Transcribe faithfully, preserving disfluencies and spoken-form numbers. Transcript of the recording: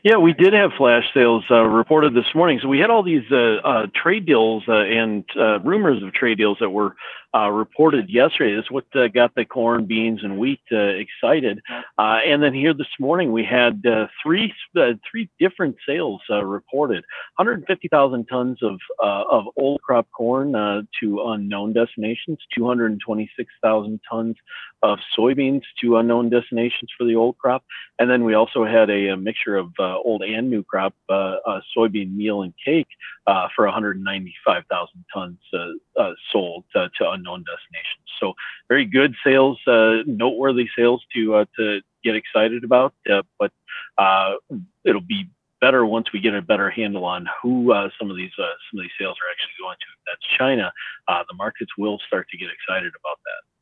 Yeah, we did have flash sales uh, reported this morning. So we had all these uh, uh, trade deals uh, and uh, rumors of trade deals that were uh, reported yesterday. That's what uh, got the corn, beans, and wheat uh, excited. Uh, and then here this morning we had uh, three uh, three different sales uh, reported: one hundred fifty thousand tons of uh, of old crop corn uh, to unknown destinations, two hundred twenty-six thousand tons of soybeans to unknown destinations for the old crop. And then we also had a, a mixture of uh, old and new crop uh, uh, soybean meal and cake uh, for one hundred ninety-five thousand tons uh, uh, sold uh, to unknown destinations. So very good sales, uh, noteworthy sales to uh, to get excited about. Uh, but uh, it'll be better once we get a better handle on who uh, some of these uh, some of these sales are actually going to. If that's China, uh, the markets will start to get excited about that.